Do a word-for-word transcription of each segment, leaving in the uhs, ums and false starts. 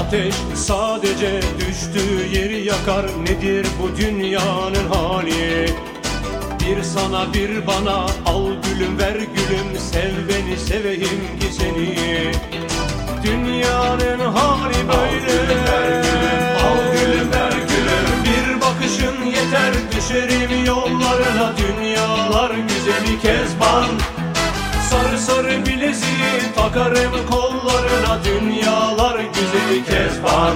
ateş sadece düştüğü yeri yakar. Nedir bu dünyanın hali? Bir sana bir bana, al gülüm ver gülüm, sev beni seveyim ki seni. Dünyanın hali böyle. Al gülüm ver gülüm, bir bakışın yeter, düşerim yollarına. Dünyalar güzeli Kezban, sarı sarı bileziği takarım kollarına. Dünyalar güzeli Kezban.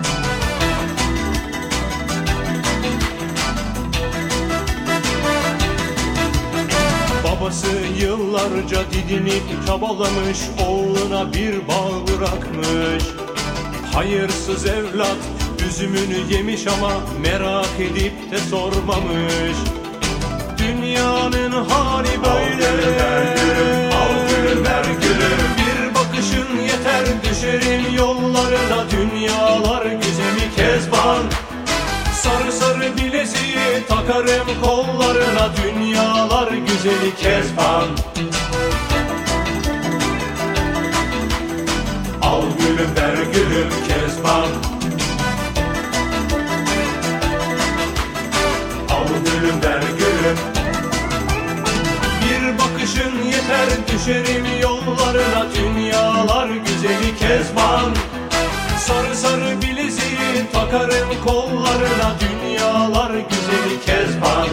Babası yıllarca didinip çabalamış, oğluna bir bağ bırakmış. Hayırsız evlat üzümünü yemiş ama merak edip de sormamış. Dünyanın hali böyle. Al gülüm ver gülüm, bir bakışın yeter, düşerim yollarına. Dünyalar güzeli Kezban, sarı sarı bileziği takarım kollarına. Dünyalar güzeli Kezban. Al gülüm ver gülüm Kezban. Al gülüm ver gülüm, bir bakışın yeter, düşerim yollarına. Dünyalar güzeli Kezban, sarı sarı bileziği takarım kollarına. Dünyalar güzeli Kezban.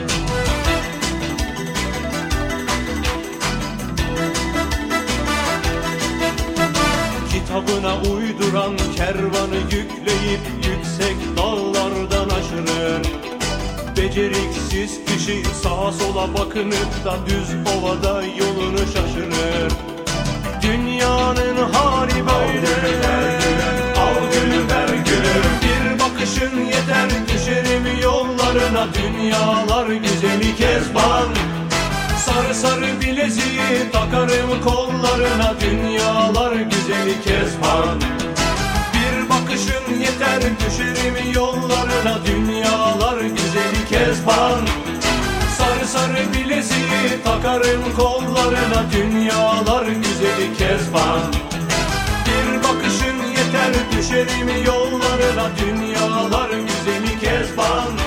Kitabına uyduran kervanı yükleyip yüksek dağlardan aşırır. Beceriksiz kişi sağa sola bakınıp da düz ovada yolunu şaşırır. Dünyanın hali böyle. Al gülüm ver gülüm, bir bakışın yeter, düşerim yollarına. Dünyalar güzeli Kezban, sarı sarı bileziği takarım kollarına. Dünyalar güzeli Kezban. Bir bakışın yeter, düşerim yollarına. Dünyalar güzeli Kezban, sarı sarı bileziği takarım kollarına. Dünyalar güzeli Kezban. Bir bakışın yeter, düşerim yollarına. Dünyalar güzeli Kezban.